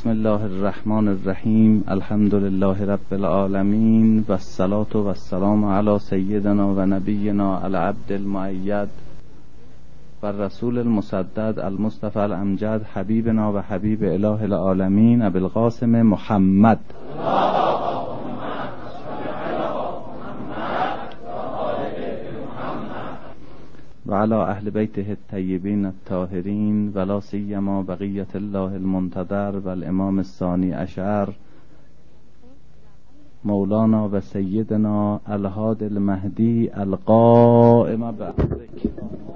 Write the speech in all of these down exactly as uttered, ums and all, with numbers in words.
بسم الله الرحمن الرحیم. الحمد لله رب العالمین و الصلاة و السلام علی سیدنا و نبینا العبد المؤید و الرسول المسدد المصطفى الامجد حبیبنا و حبیب اله العالمین ابی القاسم محمد و علی اهل بیته الطیبین الطاهرین و لا سیما بقیة الله المنتظر و الامام الثانی عشر مولانا و سیدنا الهادی المهدی القائم بأمرک.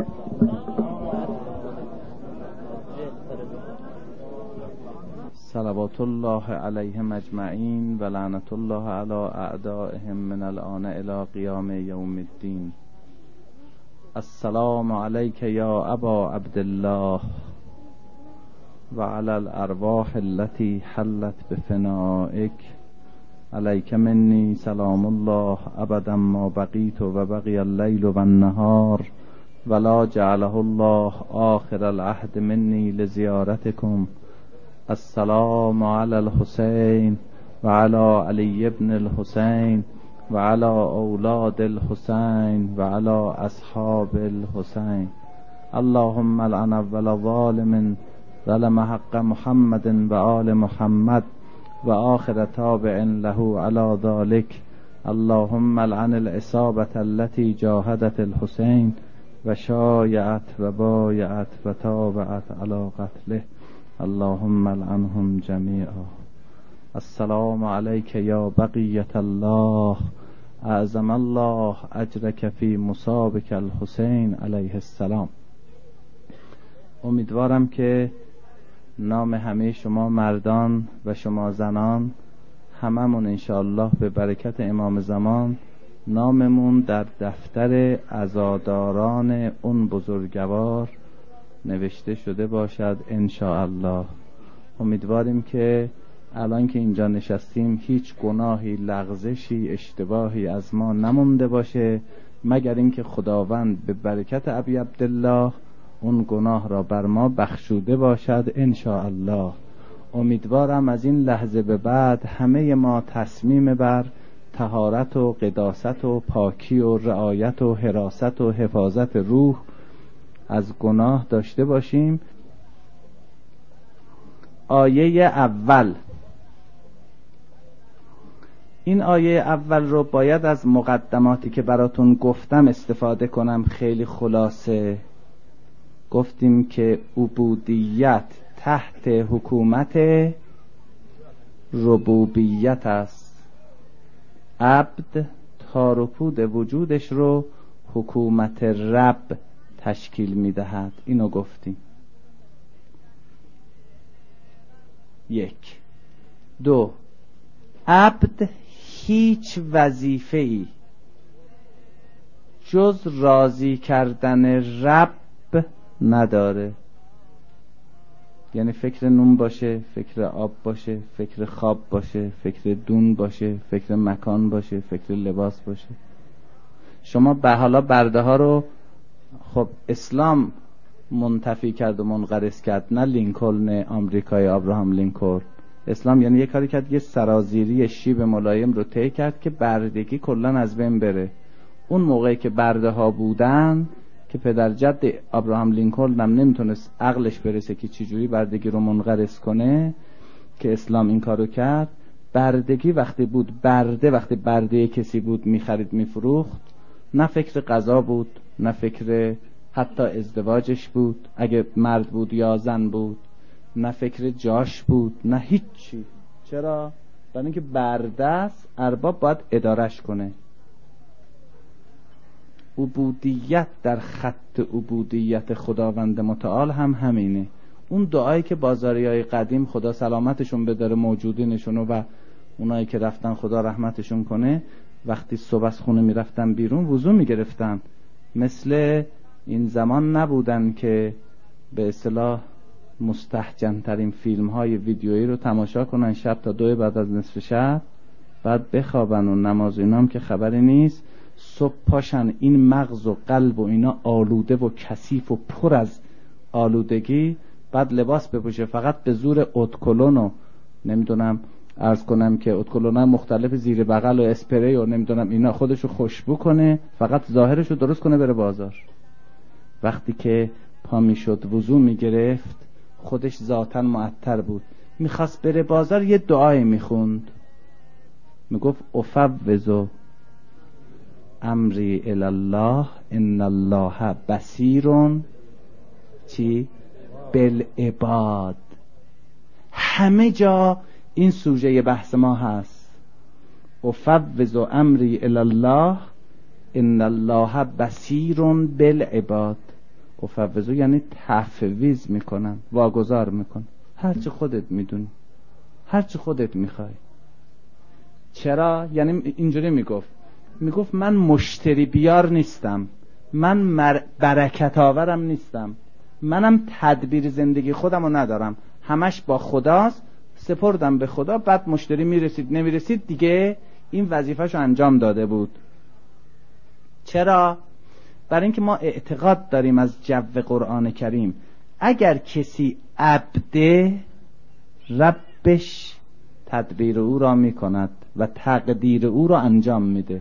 صلوات الله علیهم اجمعین و لعنت الله علی اعدائهم من الآن الی قیام یوم الدین. السلام علیک یا ابا عبدالله و علی الارواح التي حلت بفنائک. علیک منی سلام الله ابدا ما بقیت و بقی اللیل و النهار ولا جعله الله آخر العهد منی لزیارتکم. السلام علی الحسین و علی علی ابن الحسین و علی اولاد الحسین و علی اصحاب الحسین. اللهم لعن اول ظالم ظلم حق محمد و آل محمد و آخر تابع له علی ذلك. اللهم لعن العصابة التي جاهدت الحسین و شایعت و بایعت و تابعت علی قتله. اللهم لعنهم جمیعا. السلام علیک یا بقیة الله اعظم الله اجرک فی مصابک الحسین علیه السلام. امیدوارم که نام همه شما مردان و شما زنان هممون انشاءالله به برکت امام زمان ناممون در دفتر عزاداران اون بزرگوار نوشته شده باشد انشاءالله. امیدواریم که الان که اینجا نشستیم هیچ گناهی، لغزشی، اشتباهی از ما نمونده باشه مگر اینکه خداوند به برکت ابی عبدالله اون گناه را بر ما بخشوده باشد انشاءالله. امیدوارم از این لحظه به بعد همه ما تصمیم بر طهارت و قداست و پاکی و رعایت و حراست و حفاظت روح از گناه داشته باشیم. آیه اول، این آیه اول رو باید از مقدماتی که براتون گفتم استفاده کنم. خیلی خلاصه گفتیم که عبودیت تحت حکومت ربوبیت است. عبد تار و پود وجودش رو حکومت رب تشکیل میدهد. اینو گفتیم. یک. دو، عبد هیچ وظیفه‌ای جز راضی کردن رب نداره. یعنی فکر نون باشه، فکر آب باشه، فکر خواب باشه، فکر دون باشه، فکر مکان باشه، فکر لباس باشه. شما به حالا برده ها رو خب اسلام منتفی کرد و منقرض کرد، نه لینکلن آمریکای ابراهام لینکلن. اسلام یعنی یه کاری کرد، یه سرازیری شیب ملایم رو طی کرد که بردگی کلا از بین بره. اون موقعی که برده ها بودن که پدر جد ابراهام لینکلن هم نمیتونست عقلش برسه که چجوری بردگی رو منقرض کنه که اسلام این کارو کرد. بردگی وقتی بود، برده وقتی برده کسی بود میخرید میفروخت، نه فکر غذا بود، نه فکر حتی ازدواجش بود اگه مرد بود یا زن بود، نه فکر جاش بود، نه هیچی. چرا؟ برای اینکه برده است، ارباب باید ادارش کنه. عبودیت در خط عبودیت خداوند متعال هم همینه. اون دعایی که بازاریای قدیم خدا سلامتشون بداره موجودینشونو و اونایی که رفتن خدا رحمتشون کنه، وقتی صبح از خونه میرفتن بیرون وضو میگرفتن. مثل این زمان نبودن که به اصطلاح مستهجن ترین فیلم های ویدیویی رو تماشا کنن شب تا دو بعد از نصف شب، بعد بخوابن و نماز اینام که خبری نیست. صبح پاشن این مغز و قلب و اینا آلوده و کثیف و پر از آلودگی، بعد لباس بپوشه فقط به زور ادکلون و نمیدونم عرض کنم که ادکلونه مختلف زیر بغل و اسپری و نمیدونم اینا خودشو خوشبو کنه، فقط ظاهرشو درست کنه بره بازار. وقتی که پا میشد وضو میگرفت خودش ذاتاً معطر بود، میخواست بره بازار یه دعای میخوند، میگفت افوض امری الی الله ان الله بصیر چی بالعباد. همه جا این سوژه بحث ما هست، افوض امری الی الله ان الله بصیر بالعباد. افوض یعنی تفویض میکنم، واگذار میکنم، هرچی خودت میدونی، هرچی خودت میخوای. چرا؟ یعنی اینجوری میگفت میگفت من مشتری بیار نیستم، من مر... برکت آورم نیستم، منم تدبیر زندگی خودم رو ندارم، همش با خداست، سپردم به خدا، بعد مشتری میرسید نمیرسید دیگه این وظیفه‌شو انجام داده بود. چرا؟ برای اینکه ما اعتقاد داریم از جو قرآن کریم اگر کسی عبده ربش تدبیر او را میکند و تقدیر او را انجام میده.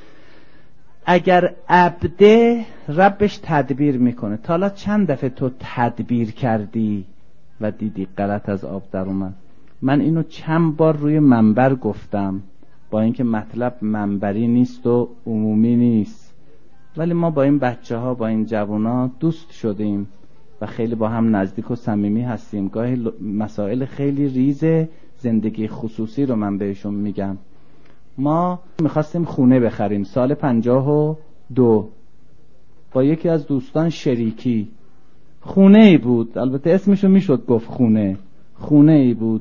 اگر عبده ربش تدبیر میکنه. تا حالا چند دفعه تو تدبیر کردی و دیدی غلط از آب در اومد؟ من اینو چند بار روی منبر گفتم، با اینکه مطلب منبری نیست و عمومی نیست، ولی ما با این بچه ها با این جوانا دوست شدیم و خیلی با هم نزدیک و صمیمی هستیم. گاهی مسائل خیلی ریز زندگی خصوصی رو من بهشون میگم. ما میخواستیم خونه بخریم سال پنجاه و دو با یکی از دوستان شریکی. خونه ای بود، البته اسمشو میشد گفت خونه خونه ای بود.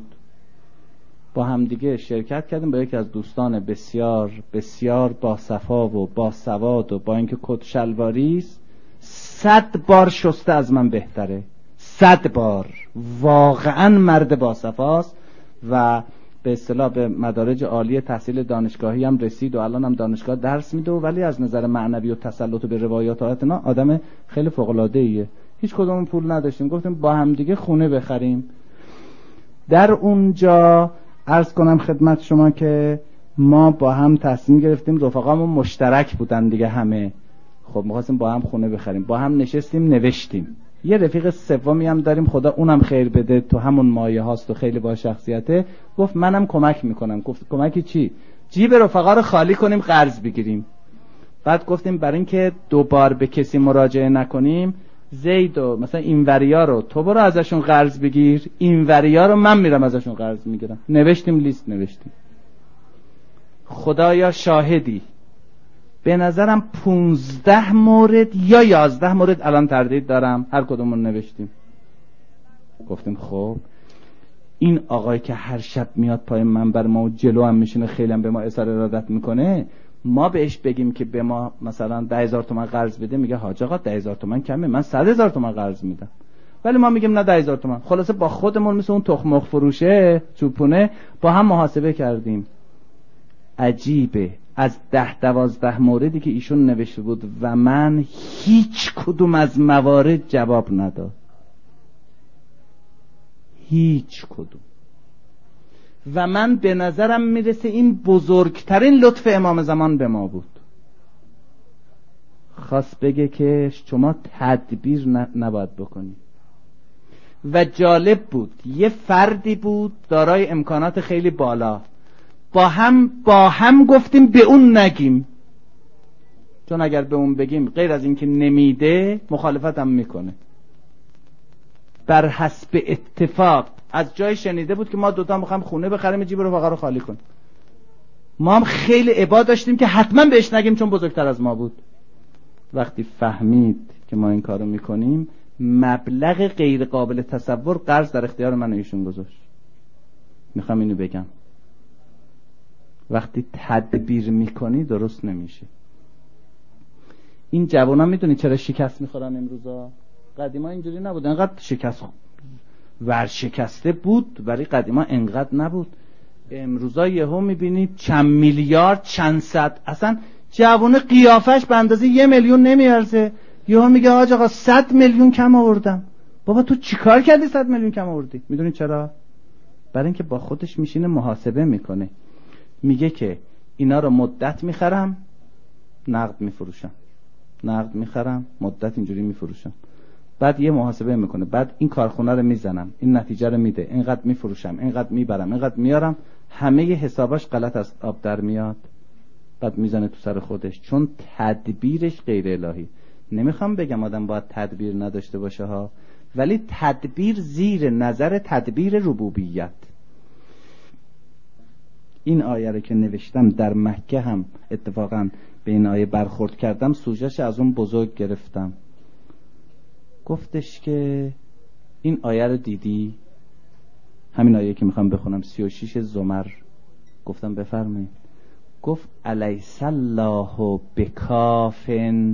با هم دیگه شرکت کردیم با یکی از دوستان بسیار بسیار با صفا و با سواد و با اینکه کت شلواری است، صد بار شسته از من بهتره، صد بار. واقعا مرد با صفاست و به اصطلاح به مدارج عالی تحصیل دانشگاهی هم رسید و الان هم دانشگاه درس میده، ولی از نظر معنوی و تسلط به روایات و آیاتنا آدم خیلی فوق العاده ایه. هیچ کدوم پول نداشتیم، گفتیم با هم دیگه خونه بخریم. در اونجا عرض کنم خدمت شما که ما با هم تصمیم گرفتیم، رفقامون مشترک بودن دیگه همه، خب می‌خواستیم با هم خونه بخریم. با هم نشستیم نوشتیم. یه رفیق سومی هم داریم، خدا اونم خیر بده، تو همون مایه هاست و خیلی با شخصیته. گفت منم کمک میکنم. گفت کمکی چی؟ جیب رفقا رو خالی کنیم قرض بگیریم. بعد گفتیم برای اینکه دوبار به کسی مراجعه نکنیم، زید و مثلا اینوریا رو تو برو ازشون قرض بگیر، اینوریا رو من میرم ازشون قرض میگیرم. نوشتیم، لیست نوشتیم. خدایا شاهدی، به نظرم پونزده مورد یا یازده مورد الان تردید دارم، هر کدومون نوشتیم. گفتیم خب این آقای که هر شب میاد پای منبر ما و جلو هم میشینه، خیلی هم به ما اظهار ارادت میکنه، ما بهش بگیم که به ما مثلا ده هزار تومان قرض بده، میگه حاج آقا ده هزار تومان کمه، من صد هزار تومان قرض میدم. ولی ما میگیم نه ده هزار تومان. خلاصه با خودمون مثل اون تخم مرغ فروشه چوپونه با هم محاسبه کردیم. عجیبه، از ده دوازده موردی که ایشون نوشته بود و من هیچ کدوم از موارد جواب نداد، هیچ کدوم. و من به نظرم میرسه این بزرگترین لطف امام زمان به ما بود. خواست بگه که شما تدبیر نباید بکنی. و جالب بود، یه فردی بود دارای امکانات خیلی بالا، با هم با هم گفتیم به اون نگیم، چون اگر به اون بگیم غیر از اینکه نمیده مخالفت هم میکنه. بر حسب اتفاق از جای شنیده بود که ما دوتا میخوایم خونه بخریم، جیب رو رو خالی کن. ما هم خیلی ابا داشتیم که حتما بهش نگیم چون بزرگتر از ما بود. وقتی فهمید که ما این کارو میکنیم، مبلغ غیر قابل تصور قرض در اختیار من و ایشون گذاشت. میخوام اینو بگم، وقتی تدبیر میکنی درست نمیشه. این جوانا میدونی چرا شکست میخورن امروزا؟ قدیما اینجوری نبود، انقدر شکست ورشکسته بود، ولی قدیما انقدر نبود. امروزا یهو میبینی چند میلیارد چند صد، اصلا جوونه قیافش به اندازه یه میلیون نمیارزه، یهو میگه حاج آقا صد میلیون کم آوردم. بابا تو چیکار کردی صد میلیون کم آوردی؟ میدونی چرا؟ برای اینکه با خودش میشینه محاسبه میکنه، میگه که اینا رو مدت میخرم نقد میفروشم، نقد میخرم مدت اینجوری میفروشم، بعد یه محاسبه میکنه، بعد این کارخونه رو میزنم، این نتیجه رو میده، اینقدر میفروشم، اینقدر میبرم، اینقدر میارم، همه ی حساباش غلط از آب در میاد، بعد میزنه تو سر خودش، چون تدبیرش غیر الهی. نمیخوام بگم آدم باید تدبیر نداشته باشه ها، ولی تدبیر زیر نظر تدبیر ربوبیت. این آیه رو که نوشتم در مکه هم اتفاقا به این آیه برخورد کردم، سوژه‌اش از اون بزرگ گرفتم. گفتش که این آیه رو دیدی؟ همین آیه که میخوام بخونم، سی و شش زمر. گفتم بفرمایید. گفت الیس الله بکاف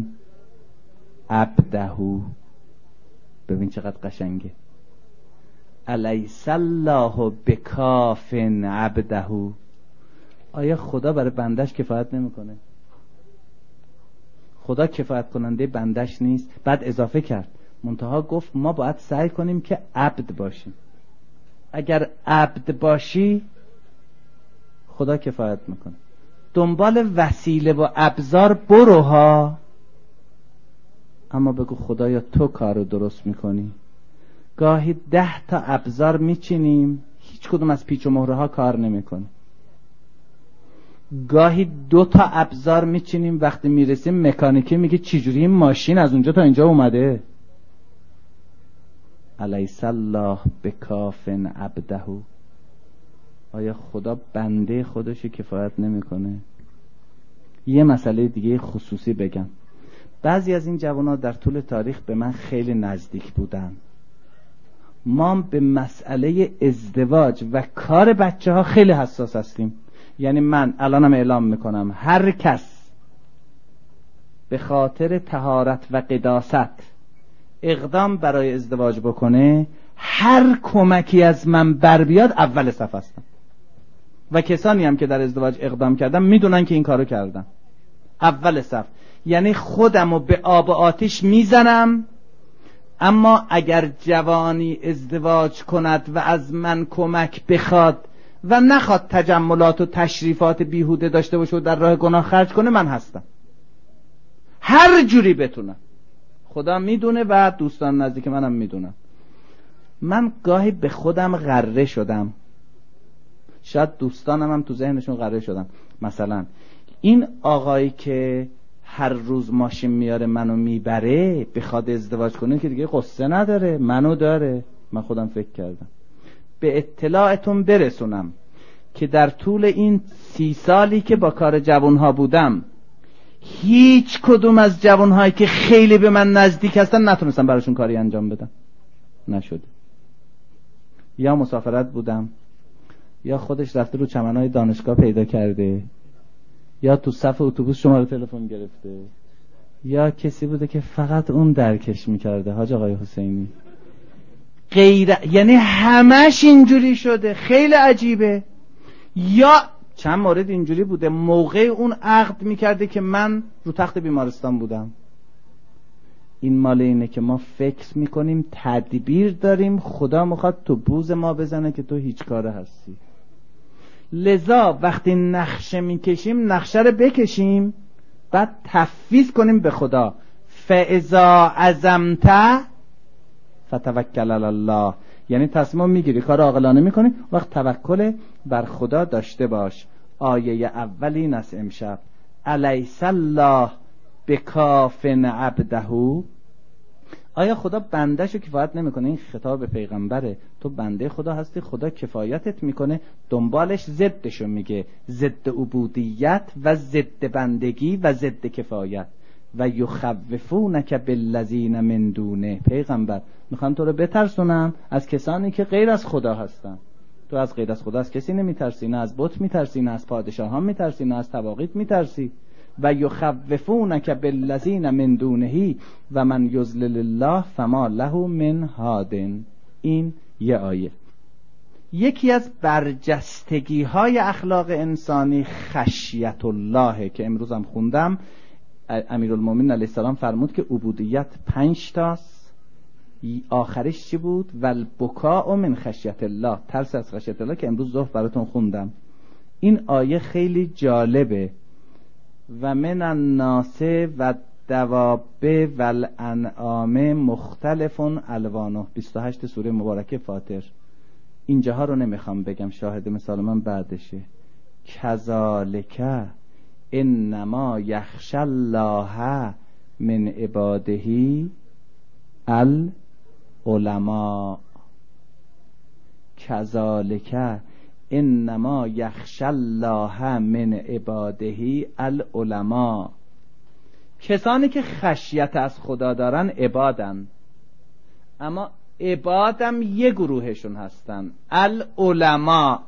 عبده. ببین چقدر قشنگه. الیس الله بکاف عبده. آیا خدا برای بندش کفایت نمیکنه؟ خدا کفایت کننده بندش نیست؟ بعد اضافه کرد منتها گفت ما باید سعی کنیم که عبد باشیم. اگر عبد باشی خدا کفایت میکنه. دنبال وسیله و ابزار بروها، اما بگو خدایا تو کارو درست میکنی. گاهی ده تا ابزار میچینیم، هیچ کدوم از پیچ و مهره ها کار نمیکنه. گاهی دو تا ابزار میچینیم، وقتی میرسیم مکانیکی میگه چجوری این ماشین از اونجا تا اینجا اومده. الیس الله بکاف عبده. آیا خدا بنده خودشو کفایت نمیکنه؟ یه مسئله دیگه خصوصی بگم. بعضی از این جوانا در طول تاریخ به من خیلی نزدیک بودن. ما به مسئله ازدواج و کار بچه ها خیلی حساس هستیم. یعنی من الانم اعلام میکنم هر کس به خاطر طهارت و قداست اقدام برای ازدواج بکنه، هر کمکی از من بر بیاد اول صف هستم. و کسانی هم که در ازدواج اقدام کردم میدونن که این کارو کردم، اول صف. یعنی خودمو به آب و آتش میزنم، اما اگر جوانی ازدواج کند و از من کمک بخواد و نخواد تجملات و تشریفات بیهوده داشته باشه و در راه گناه خرج کنه، من هستم هر جوری بتونم. خدا میدونه و دوستان نزدیک منم میدونم. من گاهی به خودم غره شدم، شاید دوستانم هم تو ذهنشون غره شدم. مثلا این آقایی که هر روز ماشین میاره منو میبره بخواد ازدواج کنه که دیگه قصه نداره، منو داره. من خودم فکر کردم. به اطلاعتون برسونم که در طول این سی سالی که با کار جوانها بودم، هیچ کدوم از جوانهایی که خیلی به من نزدیک هستن نتونستم براشون کاری انجام بدم. نشد. یا مسافرت بودم، یا خودش رفته رو چمنهای دانشگاه پیدا کرده، یا تو صف اتوبوس شماره تلفن گرفته، یا کسی بوده که فقط اون درکش میکرده. حاج آقای حسینی غیر، یعنی همش اینجوری شده. خیلی عجیبه. یا چند مورد اینجوری بوده موقع اون عقد میکرده که من رو تخت بیمارستان بودم. این مال اینه که ما فکر میکنیم تدبیر داریم، خدا میخواد تو بوز ما بزنه که تو هیچ کاره هستی. لذا وقتی نقشه میکشیم نقشه رو بکشیم، بعد تفویض کنیم به خدا. فاذا عزمت فتوکل علی الله. یعنی تصمیم میگیری، کار عاقلانه میکنی، وقت توکل بر خدا داشته باش. آیه اول این است امشب. الیس الله بکاف عبده. آیا خدا بندهشو کفایت نمیکنه؟ این خطاب به پیغمبره. تو بنده خدا هستی، خدا کفایتت میکنه. دنبالش ضدشو میگه، ضد عبودیت و ضد بندگی و ضد کفایت. و یخوفونک بالذین من دونه. پیغمبر میخوام تو رو بترسونم از کسانی که غیر از خدا هستن. تو از غیر از خدا از کسی نمیترسی، نه از بت میترسی، نه از پادشاهان میترسی، نه از طواغیت میترسی. و یخوفونک بالذین من دونه و من یضلل الله فما له من هاد. این یه آیه. یکی از برجستگی های اخلاق انسانی خشیت الله که امروز هم خوندم. امیرالمومنین علیه السلام فرمود که عبودیت پنج تاست، آخرش چی بود؟ والبکاء من خشیت الله، ترس از خشیت الله که امروز ظهر براتون خوندم. این آیه خیلی جالبه. و من الناس و دواب و الانعام مختلف الوانه، بیست و هشت سوره مبارکه فاطر. اینجاها رو نمیخوام بگم، شاهد مثال من بعدشه. کذالک انما یخشی الله من عباده العلماء. کذالک انما یخشی الله من عباده العلماء. کسانی که خشیت از خدا دارن عبادن، اما عبادم یه گروهشون هستن، العلماء.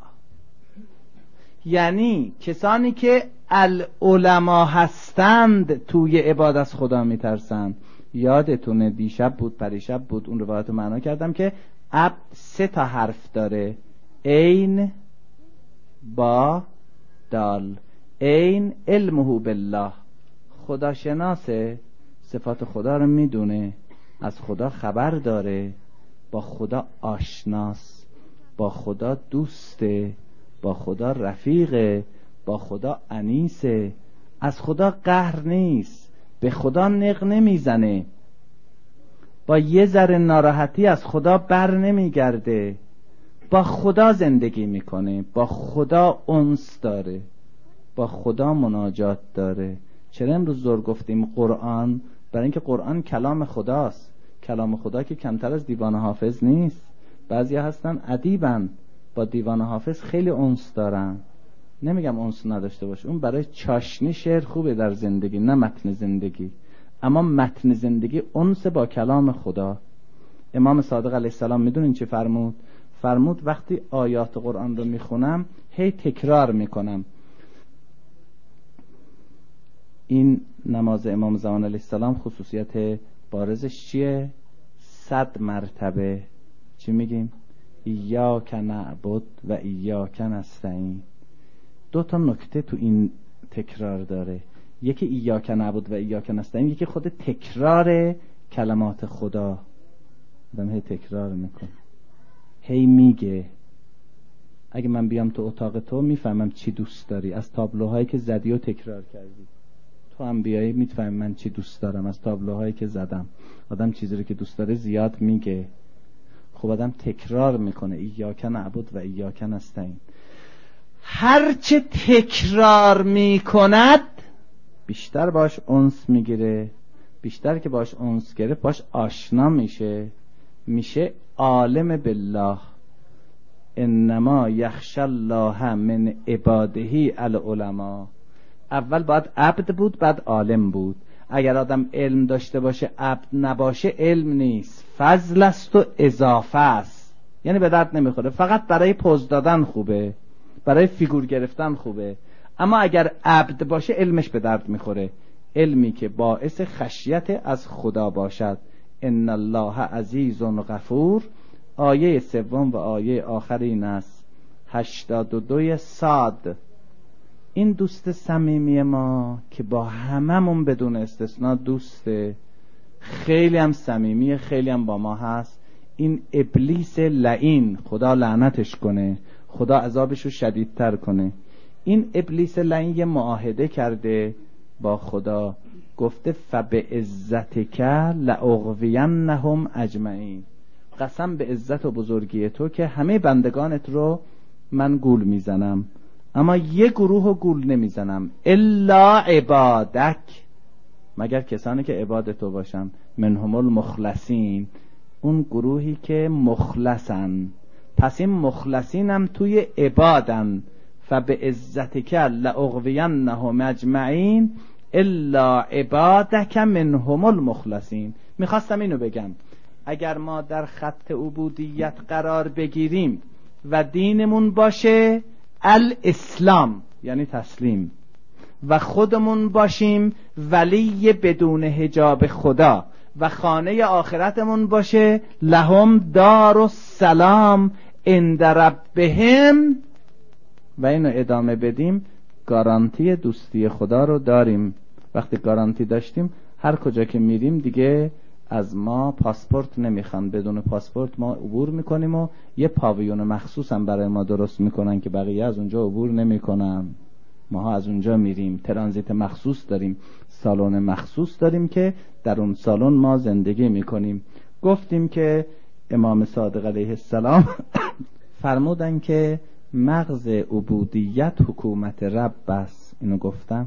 یعنی کسانی که العلماء هستند توی عبادت از خدا میترسن. یادتونه دیشب بود پریشب بود اون روایت رو معنا کردم که عبد سه تا حرف داره، عین با دال. عین علمه بالله، خدا شناسه، صفات خدا رو میدونه، از خدا خبر داره، با خدا آشناس، با خدا دوسته، با خدا رفیقه، با خدا انیسه، از خدا قهر نیست، به خدا نق نمیزنه، با یه ذره ناراحتی از خدا بر نمیگرده، با خدا زندگی میکنه، با خدا انس داره، با خدا مناجات داره. چرا امروز زور گفتیم قرآن؟ برای اینکه قرآن کلام خداست. کلام خدا که کمتر از دیوان حافظ نیست. بعضی هستن ادیبن، با دیوان حافظ خیلی انس دارن. نمیگم انس نداشته باشه، اون برای چاشنی شعر خوبه در زندگی، نه متن زندگی. اما متن زندگی انس با کلام خدا. امام صادق علیه السلام میدونین چی فرمود؟ فرمود وقتی آیات قرآن رو میخونم هی تکرار میکنم. این نماز امام زمان علیه السلام خصوصیت بارزش چیه؟ صد مرتبه چی میگیم؟ ایاک نعبد و ایاک نستعین. دو تا نکته تو این تکرار داره. یکی ایاک نعبد و ایاک نستعین، یکی خود تکرار کلمات خدا. آدم هی تکرار میکنه، هی میگه. اگه من بیام تو اتاق تو میفهمم چی دوست داری از تابلوهایی که زدی و تکرار کردی. تو هم بیایی میفهمی من چی دوست دارم از تابلوهایی که زدم. آدم چیزی رو که دوست داره زیاد میگه. خب آدم تکرار میکنه ایاک نعبد و ایاک نستعین. هرچه تکرار میکند بیشتر باش انس میگیره. بیشتر که باش انس گرفت باش آشنا میشه، میشه عالم بالله. انما یخشی الله من عباده العلماء. اول باید عبد بود، بعد عالم بود. اگر آدم علم داشته باشه عبد نباشه علم نیست، فضل است و اضافه است. یعنی به درد نمیخوره، فقط برای پوز دادن خوبه، برای فیگور گرفتن خوبه. اما اگر عبد باشه علمش به درد میخوره، علمی که باعث خشیت از خدا باشد. ان الله عزیز غفور. آیه سوم و آیه آخر این است، هشتاد و دو صاد. این دوست صمیمی ما که با هممون بدون استثناء دوسته، خیلی هم صمیمی، خیلی هم با ما هست، این ابلیس لعین، خدا لعنتش کنه، خدا عذابش رو شدیدتر کنه. این ابلیس لعین یه معاهده کرده با خدا، گفته فبعزتک لاغوینهم اجمعین. قسم به عزت و بزرگی تو که همه بندگانت رو من گول میزنم، اما یه گروه رو گول نمیزنم، الا عبادک، مگر کسانی که عباد تو باشن، منهم المخلصین، اون گروهی که مخلصن. پس این مخلصین هم توی عبادن. فبعزتک لاغوینهم اجمعین الا عبادک منهم المخلصین. میخواستم اینو بگم، اگر ما در خط عبودیت قرار بگیریم و دینمون باشه الاسلام یعنی تسلیم، و خودمون باشیم ولی بدون حجاب خدا، و خانه آخرتمون باشه لهم دار السلام عند ربهم، و اینو ادامه بدیم، گارانتی دوستی خدا رو داریم. وقتی گارانتی داشتیم هر کجا که میریم دیگه از ما پاسپورت نمیخوان، بدون پاسپورت ما عبور میکنیم و یه پاویون مخصوص هم برای ما درست میکنن که بقیه از اونجا عبور نمیکنن. ماها از اونجا میریم، ترانزیت مخصوص داریم، سالن مخصوص داریم که در اون سالن ما زندگی میکنیم. گفتیم که امام صادق علیه السلام فرمودن که مغز عبودیت حکومت رب است. اینو گفتم.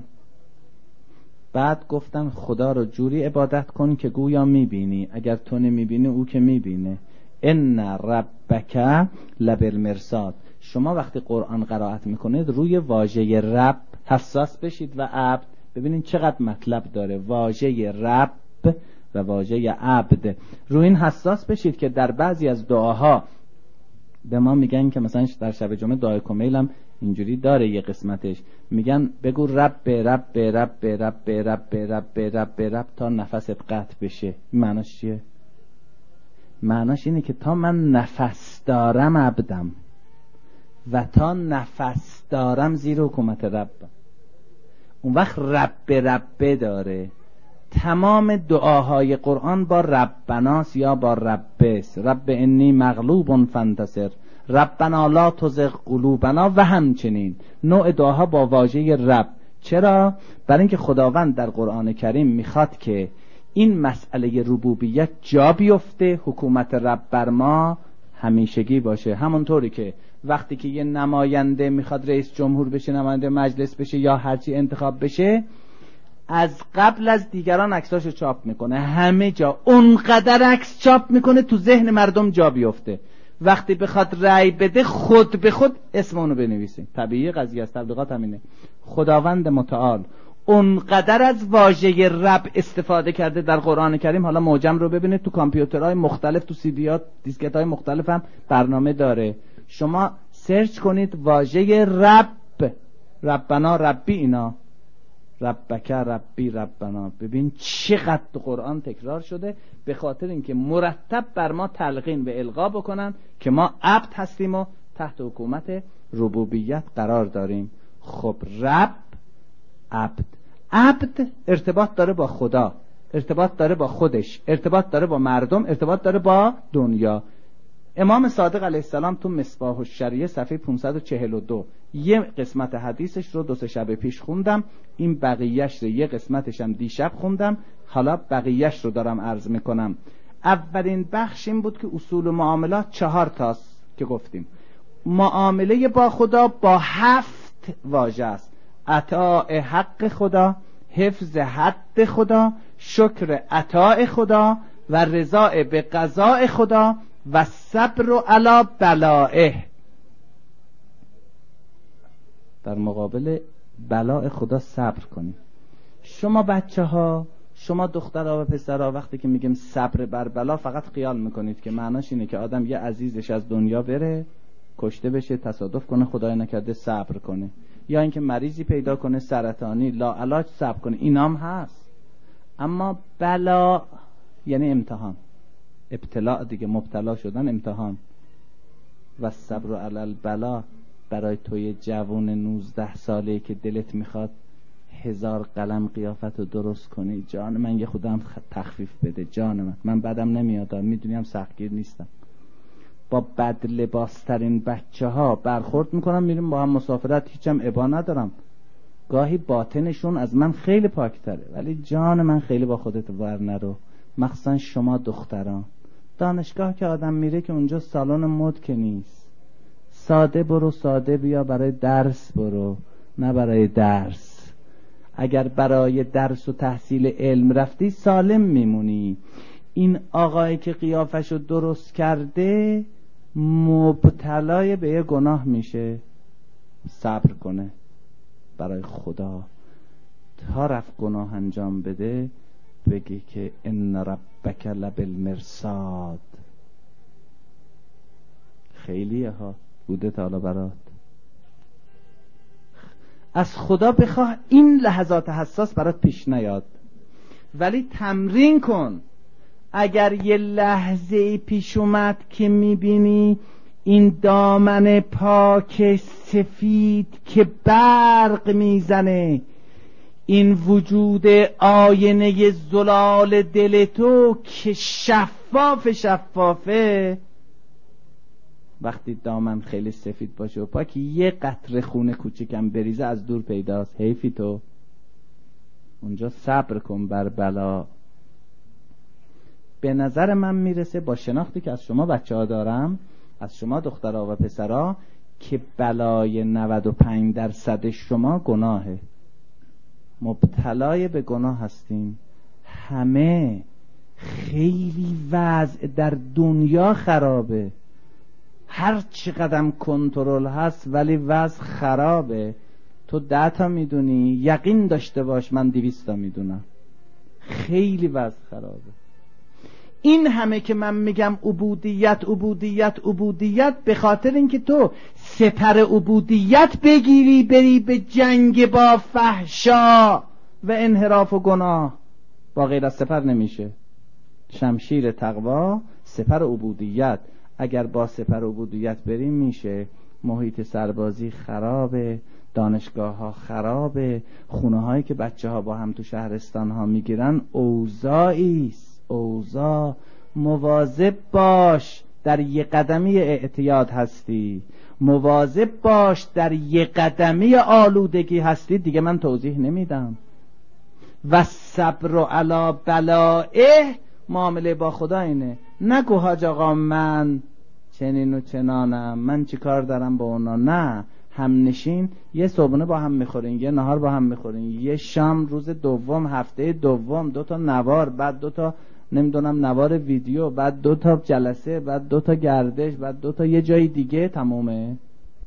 بعد گفتن خدا رو جوری عبادت کن که گویا میبینی، اگر تو نمیبینی او که میبینه. ان ربک لبالمرصاد. شما وقتی قرآن قرائت میکنید روی واژه رب حساس بشید و عبد. ببینید چقدر مطلب داره واژه رب و واژه عبد. روی این حساس بشید که در بعضی از دعاها به ما میگن که مثلا در شب جمعه دعای کمیل هم اینجوری داره، یه قسمتش میگن بگو رب رب رب رب رب رب رب رب تا نفست قطع بشه. معناش چیه؟ معناش اینه که تا من نفس دارم عبدم و تا نفس دارم زیر حکومت ربم. اون وقت رب رب داره. تمام دعاهای قرآن با ربناس یا با ربس. رب انی مغلوب فانتصر، ربنا لا تزغ قلوبنا و همچنین نوع دعاها با واژه رب. چرا؟ برای اینکه خداوند در قرآن کریم میخواد که این مسئله ربوبیت جا بیفته، حکومت رب بر ما همیشگی باشه. همونطوری که وقتی که یه نماینده میخواد رئیس جمهور بشه، نماینده مجلس بشه یا هرچی انتخاب بشه، از قبل از دیگران عکساشو چاپ میکنه، همه جا اونقدر عکس چاپ میکنه تو ذهن مردم جا بیفته. وقتی بخواد رأی بده خود به خود اسم اونو بنویسه. طبیعی قضیه است، تبلیغات همینه. خداوند متعال اونقدر از واژه رب استفاده کرده در قرآن کریم. حالا معجم رو ببینید، تو کامپیوترهای مختلف، تو سی دیات، دیسکت‌های مختلف هم برنامه داره. شما سرچ کنید واژه رب، ربنا، ربی، اینا ربک، ربی، ربنا. ببین چقدر تو قرآن تکرار شده، به خاطر اینکه مرتب بر ما تلقین و القا بکنن که ما عبد هستیم و تحت حکومت ربوبیت قرار داریم. خب رب، عبد. عبد ارتباط داره با خدا، ارتباط داره با خودش، ارتباط داره با مردم، ارتباط داره با دنیا. امام صادق علیه السلام تو مصباح الشریعه صفحه پانصد و چهل و دو یه قسمت حدیثش رو دو سه شب پیش خوندم، این بقیهش رو یه قسمتش هم دیشب خوندم، حالا بقیهش رو دارم عرض میکنم. اولین بخش این بود که اصول معاملات چهار تاست که گفتیم. معامله با خدا با هفت واژه است: عطاء حق خدا، حفظ حد خدا، شکر عطاء خدا و رضا به قضاء خدا و صبر علی بلائه. در مقابل بلاء خدا صبر کنیم. شما بچه ها، شما دخترها و پسرها، وقتی که میگیم صبر بر بلا فقط خیال میکنید که معناش اینه که آدم یه عزیزش از دنیا بره، کشته بشه، تصادف کنه، خدای نکرده صبر کنه، یا اینکه مریضی پیدا کنه سرطانی لاعلاج صبر کنه. اینام هست. اما بلا یعنی امتحان، ابتلاء دیگه، مبتلا شدن، امتحان. و صبر علی البلا برای توی جوون نوزده ساله که دلت میخواد هزار قلم قیافت رو درست کنی، جان من یه خودم تخفیف بده، جان من من بدم نمیاد، میدونیم سختگیر نیستم. با بد لباسترین بچه ها برخورد میکنم، میریم با هم مسافرت، هیچم ابا ندارم، گاهی باطنشون از من خیلی پاکتره، ولی جان من خیلی با خودت ور نرو. مخصوصا شما دختران، دانشگاه که آدم میره که اونجا سالن مد که نیست، ساده برو ساده بیا، برای درس برو نه برای درس. اگر برای درس و تحصیل علم رفتی سالم میمونی. این آقایی که قیافشو درست کرده مبتلای به یه گناه میشه، صبر کنه برای خدا تا رفت گناه انجام بده، بگی که ان ربک لبالمرصاد. خیلیه ها بوده تا حالا برات. از خدا بخواه این لحظات حساس برات پیش نیاد، ولی تمرین کن. اگر یه لحظه پیش اومد که میبینی این دامن پاک سفید که برق میزنه این وجود آینه زلال دل تو که شفاف شفافه، وقتی دامن خیلی سفید باشه و پاک، یه قطره خونه کوچیکم بریزه از دور پیداست. حیفی تو. اونجا صبر کن بر بلا. به نظر من میرسه با شناختی که از شما بچه ها دارم، از شما دخترها و پسرها، که بلای نود و پنج درصد شما گناهه. مبتلای به گناه هستین همه. خیلی وضع در دنیا خرابه، هر چی قدم کنترل هست ولی وضع خرابه. تو ده تا میدونی، یقین داشته باش من دویست تا میدونم. خیلی وضع خرابه. این همه که من میگم عبودیت عبودیت عبودیت، به خاطر اینکه تو سپر عبودیت بگیری بری به جنگ با فحشا و انحراف و گناه. با غیر از سپر نمیشه. شمشیر تقوا سپر عبودیت. اگر با سپر عبودیت بریم میشه. محیط سربازی خرابه، دانشگاه ها خرابه، خونه هایی که بچه ها با هم تو شهرستان ها میگیرن اوضاعیست. اوضاع. مواظب باش در یک قدمی اعتیاد هستی، مواظب باش در یک قدمی آلودگی هستی. دیگه من توضیح نمیدم. و صبر علی بلائه، معامله با خدا اینه. نگو حاج آقا من چنین و چنانم، من چی کار دارم با اونا. نه، هم نشین، یه صبحونه با هم میخورین، یه نهار با هم میخورین، یه شام روز دوم هفته دوم دو تا نوار، بعد دو تا نمیدونم نوار ویدیو، بعد دو تا جلسه، بعد دو تا گردش، بعد دو تا یه جای دیگه. تمومه.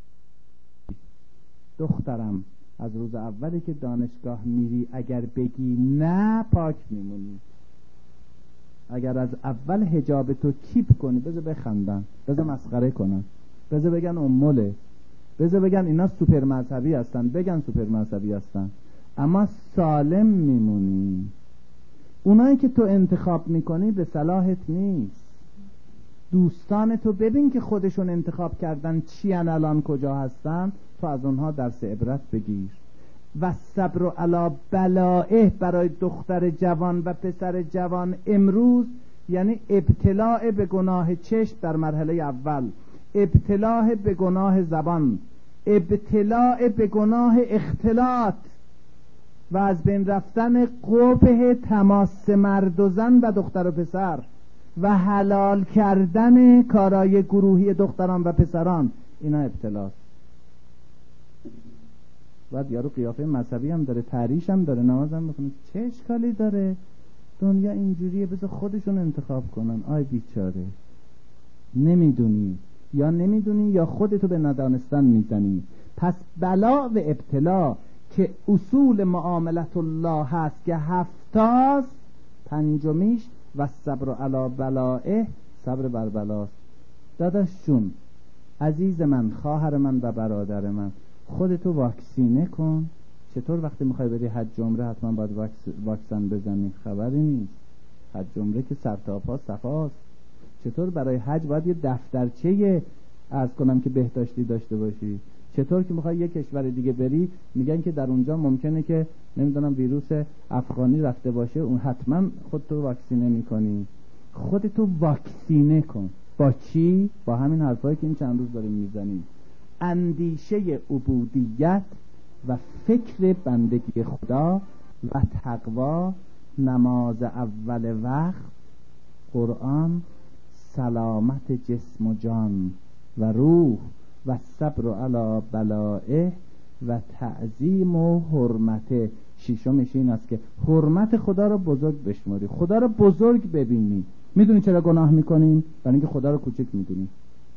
دخترم از روز اولی که دانشگاه میری اگر بگی نه پاک میمونی. اگر از اول حجاب تو کیپ کنی، بذار بخندن، بذار مسخره کنن، بذار بگن اموله، بذار بگن اینا سوپر مذهبی هستن، بگن سوپر مذهبی هستن، اما سالم میمونی. اونایی که تو انتخاب میکنی به صلاحت نیست. دوستان تو ببین که خودشون انتخاب کردن چی ان، الان کجا هستن، تو از اونها درس عبرت بگیر. و صبر علی بلائه برای دختر جوان و پسر جوان امروز یعنی ابتلاع به گناه چشم در مرحله اول، ابتلاع به گناه زبان، ابتلاع به گناه اختلاط و از بین رفتن قبح تماس مرد و زن و دختر و پسر و حلال کردن کارای گروهی دختران و پسران. اینا ابتلاست. بعد یارو قیافه مذهبی هم داره، تحریش هم داره، نماز هم میخونه، چه اشکالی داره؟ دنیا اینجوریه، بذار خودشون انتخاب کنن. آی بیچاره، نمیدونی یا نمیدونی یا خودتو به ندانستن میزنی. پس بلا و ابتلا که اصول معاملت الله هست که هفتاست، پنجمیش و صبر علی بلائه، صبر بر بلاست. داداش جون، عزیز من، خواهر من و برادر من، خودتو واکسینه کن. چطور وقتی میخوای بری حج عمره حتما باید واکس... واکسن بزنی؟ خبری نیست. حج عمره که سر تا پا صفاست. چطور برای حج باید یه دفترچه از کنم که بهداشتی داشته باشی؟ چطور که میخوای یه کشور دیگه بری میگن که در اونجا ممکنه که نمیدونم ویروس افغانی رفته باشه، اون حتما خودتو واکسینه میکنی. خودتو واکسینه کن. با چی؟ با همین حرفایی که این چند روز داریم میزنیم. اندیشه عبودیت و فکر بندگی خدا و تقوا، نماز اول وقت، قرآن، سلامت جسم و جان و روح و صبر علی بلائه و تعظیم و حرمت. شیشمش این است که حرمت خدا رو بزرگ بشماری، خدا رو بزرگ ببینی. میدونی چرا گناه میکنیم؟ برای اینکه خدا رو کوچک میدونیم.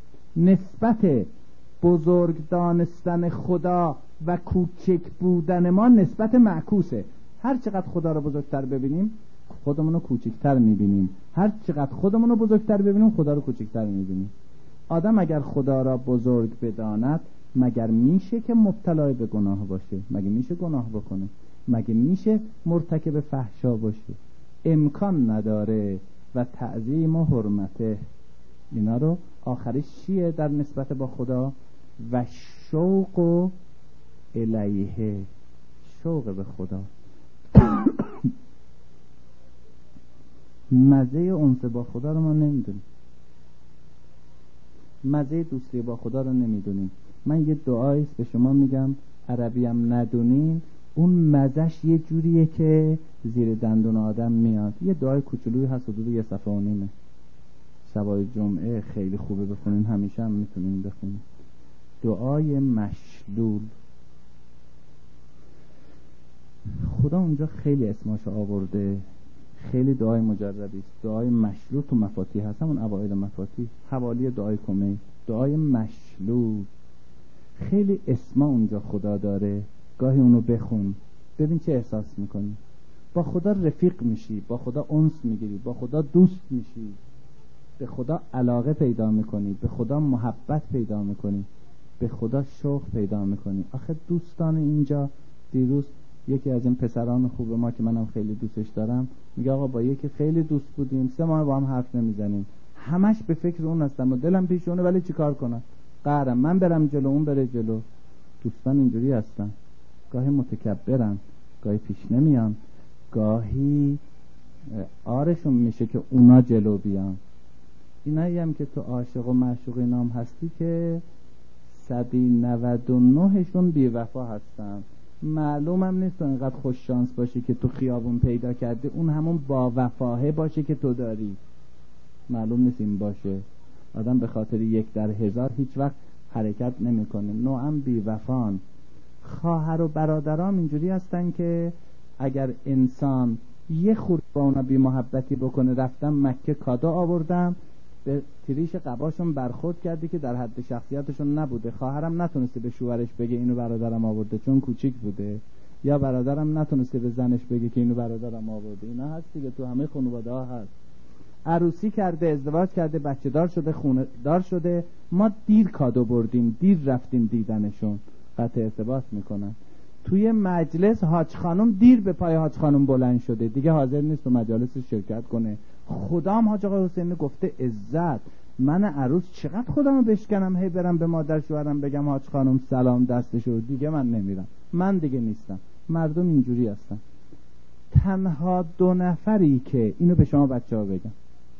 نسبت بزرگ دانستن خدا و کوچک بودن ما نسبت معکوسه. هر چقدر خدا رو بزرگتر ببینیم خودمون رو کوچکتر میبینیم، هر چقدر خودمون رو بزرگتر ببینیم خدا رو کوچکتر میبینیم. آدم اگر خدا را بزرگ بداند مگر میشه که مبتلا به گناه باشه؟ مگه میشه گناه بکنه؟ مگه میشه مرتکب فحشا باشه؟ امکان نداره. و تعظیم و حرمته، اینا رو آخرش چیه در نسبت با خدا؟ و شوق و الیه، شوق به خدا. مزه انس با خدا رو ما نمیدونیم، مزه دوستی با خدا رو نمیدونیم. من یه دعایی به شما میگم، عربی هم ندونین، اون مزش یه جوریه که زیر دندون آدم میاد. یه دعای کوچولویی هست، حدود یه صفحه و نیمه، شبای جمعه خیلی خوبه بخونین، همیشه هم میتونین بخونین. دعای مشلول. خدا اونجا خیلی اسماشو آورده، خیلی دعای مجربی است. دعای مشلول تو مفاتیح هست، همون اوایل مفاتیح، حوالی دعای کمی. دعای مشلول خیلی اسما اونجا خدا داره، گاهی اونو بخون ببین چه احساس میکنی. با خدا رفیق میشی، با خدا انس میگیری، با خدا دوست میشی، به خدا علاقه پیدا میکنی، به خدا محبت پیدا میکنی، به خدا شوق پیدا میکنی. آخه دوستان اینجا، دیروز یکی از این پسران خوب ما که منم خیلی دوستش دارم میگه آقا با یکی خیلی دوست بودیم، سه ماه با هم حرف نمیزنیم، همش به فکر اون هستم و دلم پیشونه، ولی چیکار کنم؟ قهرم، من برم جلو اون بره جلو. دوستان اینجوری هستن، گاهی متکبرن، گاهی پیش نمیان، گاهی آرشون میشه که اونا جلو بیان. اینایی هم که تو عاشق و معشوق نام هستی که صدی نود و نهشون بی وفا هستن. معلومم نیست تو اینقدر خوش شانس باشی که تو خیابون پیدا کردی اون همون با وفاهه باشه که تو داری. معلوم نیست این باشه. آدم به خاطر یک در هزار هیچ وقت حرکت نمیکنه. نوعم بی وفان. خواهر و برادرام اینجوری هستن که اگر انسان یه خورد با اونا بی محبتی بکنه، رفتم مکه کادو آوردم، به تریش قباشون برخورد کردی که در حد شخصیتشون نبوده. خواهرم نتونسته به شوهرش بگه اینو برادرم آورده چون کوچیک بوده، یا برادرم نتونسته به زنش بگه که اینو برادرم آورده. اینا هست دیگه، تو همه خانواده ها هست. عروسی کرده، ازدواج کرده، بچه دار شده، خونه دار شده، ما دیر کادو بردیم، دیر رفتیم دیدنشون، قطع ارتباط میکنن. توی مجلس حاج خانم دیر به پای حاج خانم بلند شده، دیگه حاضر نیست تو مجالس شرکت کنه. خدام حاج آقا حسین گفته عزت، من عروس چقدر خودمو بشکنم هی برم به مادر شوهرم بگم حاج خانم سلام دستشو، دیگه من نمیرم، من دیگه نیستم. مردم اینجوری هستن. تنها دو نفری که اینو به شما بچه ها بگم،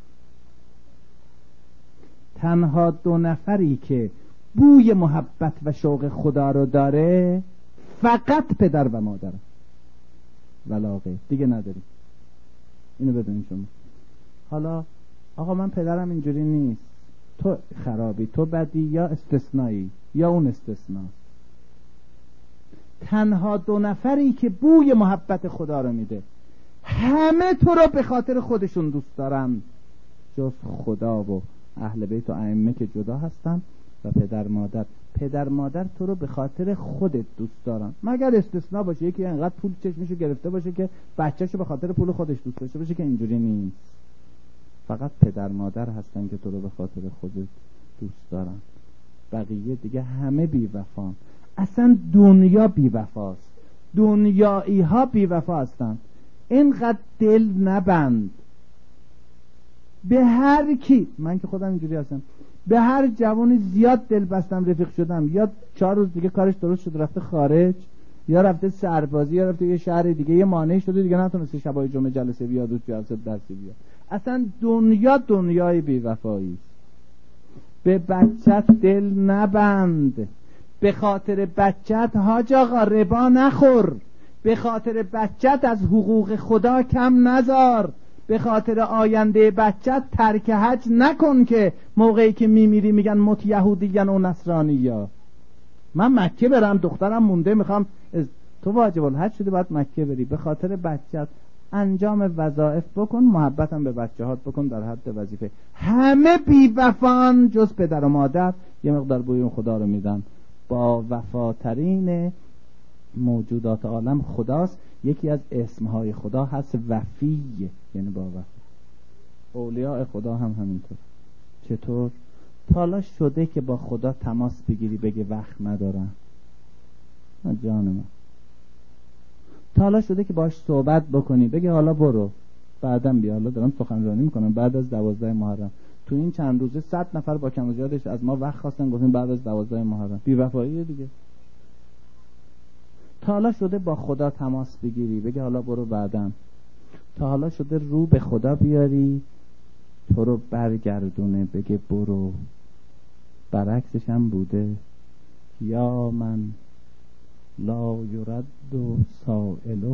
تنها دو نفری که بوی محبت و شوق خدا رو داره فقط پدر و مادر، ولاغه دیگه نداریم. اینو بدونین شما. حالا آقا من پدرم اینجوری نیست، تو خرابی، تو بدی، یا استثنایی یا اون استثناء. تنها دو نفری که بوی محبت خدا رو میده، همه تو رو به خاطر خودشون دوست دارن جز خدا و اهل بیت و ائمه که جدا هستن و پدر مادر. پدر مادر تو رو به خاطر خودت دوست دارن، مگر استثناء باشه یکی انقدر پول چشمشو گرفته باشه که بچه‌شو به خاطر پول خودش دوست داشته باشه، که اینجوری نیست. فقط پدر مادر هستن که تو رو به خاطر خودت دوست دارن. بقیه دیگه همه بی وفان. اصلا دنیا بی وفاست، دنیایی ها بی وفا هستن. اینقدر دل نبند به هر کی. من که خودم اینجوری هستم، به هر جوانی زیاد دل بستم، رفیق شدم، یا چهار روز دیگه کارش درست شد رفته خارج، یا رفته سربازی، یا رفته یه شهر دیگه، یه مانعی شده دیگه نتونسته شبای جمعه جلسه بیاد و جلسه درسی بیاد. اصلا دنیا دنیای بی وفایی است. به بچت دل نبند، به خاطر بچت حاج آقا ربا نخور، به خاطر بچت از حقوق خدا کم نذار، به خاطر آینده بچت ترک حج نکن که موقعی که میمیری میگن مت یهودیان و نصرانیا. من مکه برم، دخترم مونده، میخوام از... تو واجب الحج شده باید مکه بری. به خاطر بچت انجام وظایف بکن، محبتم به بچه هات بکن در حد وظیفه. همه بی وفان جز پدر و مادر یه مقدار بوی اون خدا رو میدن. با وفاترین موجودات عالم خداست. یکی از اسمهای خدا هست وفی، یعنی با وفا. اولیاء خدا هم همینطور. چطور؟ تالا شده که با خدا تماس بگیری بگه وقت ندارم؟ جان من. تالا شده که باش صحبت بکنی بگه حالا برو بعدم بیا، حالا دارم سخنرانی میکنم بعد از دوازده محرم. تو این چند روزه صد نفر با کم و زیادش از ما وقت خواستن، گفتیم بعد از دوازده محرم. بی وفاییه دیگه. تا حالا شده با خدا تماس بگیری بگه حالا برو بعدم؟ تا حالا شده رو به خدا بیاری تو رو برگردونه بگه برو؟ برعکسش هم بوده یا من لا یرد و سائله،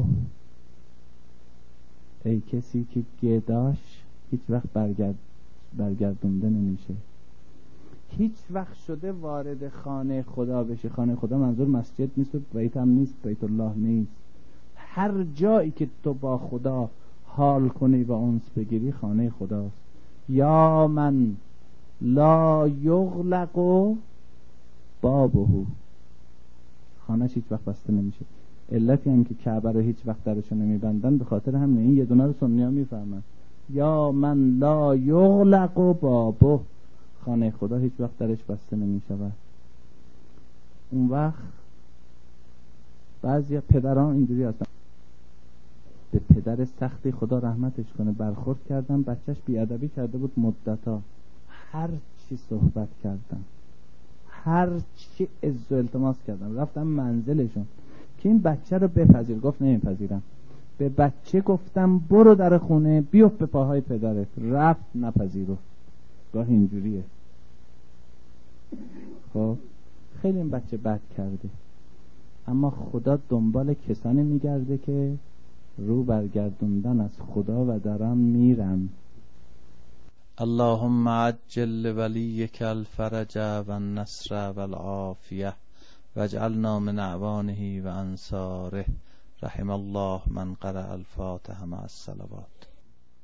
ای کسی که گداش هیچ وقت برگرد برگردونده نمیشه. هیچ وقت شده وارد خانه خدا بشه. خانه خدا منظور مسجد نیست و بیت هم نیست، بیت الله نیست. هر جایی که تو با خدا حال کنی و انس بگیری خانه خداست. یا من لا یغلق بابه، خانهش هیچ وقت بسته نمیشه. علتی هم که کعبه رو هیچ وقت درشو نمیبندن به خاطر همینه. این یه دونه رو سنی ها میفهمن. یا من لا یغلق بابه، خانه خدا هیچ وقت درش بسته نمیشود. اون وقت بعضی پدران اینجوری هستن، به پدر سختی خدا رحمتش کنه برخورد کردن، بچهش بیادبی کرده بود مدتا، هر چی صحبت کردن، هر چی عز و التماس کردن، رفتن منزلشون که این بچه رو بپذیر. گفت نمیپذیرم. به بچه گفتم برو در خونه بیفت به پاهای پدرت، رفت نپذیرو. گاه اینجوریه. خب خیلی این بچه بد کرده، اما خدا دنبال کسانی میگرده که رو برگردوندن از خدا و درم میرن. اللهم عجل ولیک الفرج و النصر و العافیه واجعلنا من اعوانه و انصاره. رحم الله من قرأ الفاتحه مع الصلوات.